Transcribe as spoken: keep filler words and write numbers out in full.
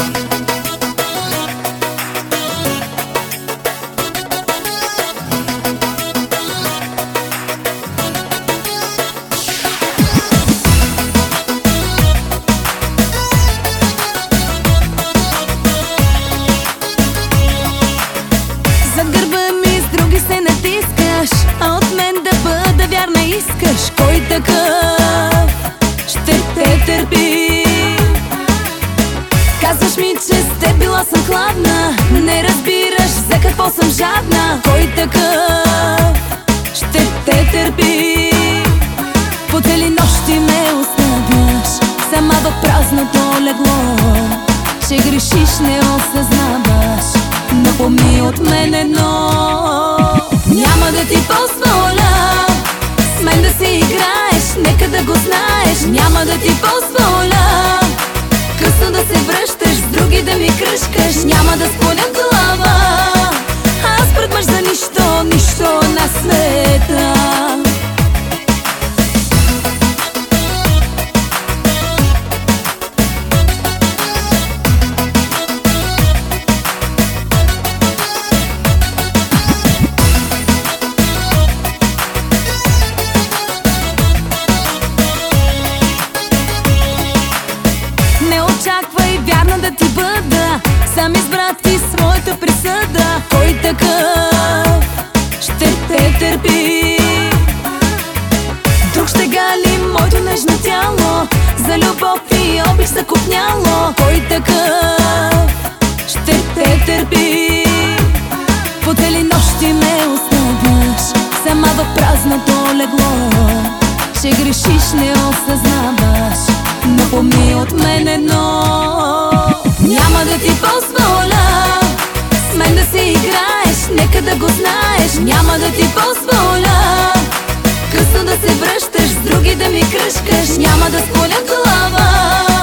А от мен да бъда вярна искаш. Кой такъв ще те търпи? Казваш ми, че с теб била съм хладна. Не разбираш за какво съм жадна. Кой такъв ще те търпи? По цели нощи ме оставяш сама в празното легло. Ще грешиш, не осъзнаваш, но помни от мен едно: няма да ти позволя с мен да си играеш, нека да го знаеш. Няма да ти позволя късно да се връщаш, с други да ми кръшкаш. Няма да склоням глава аз пред мъж за нищо, нищо на света. Очаквай вярна да ти бъда, сам избра ти своята присъда. Кой такъв ще те търпи? Друг ще гали моето нежно тяло, за любов и обич закопняло. Кой такъв ще те търпи? По цели нощи ме оставяш сама в празното легло. Ще грешиш, не осъзнаваш, но помни от мен едно: няма да ти позволя с мен да си играеш, нека да го знаеш. Няма да ти позволя късно да се връщаш, с други да ми кръшкаш. Няма да склоня глава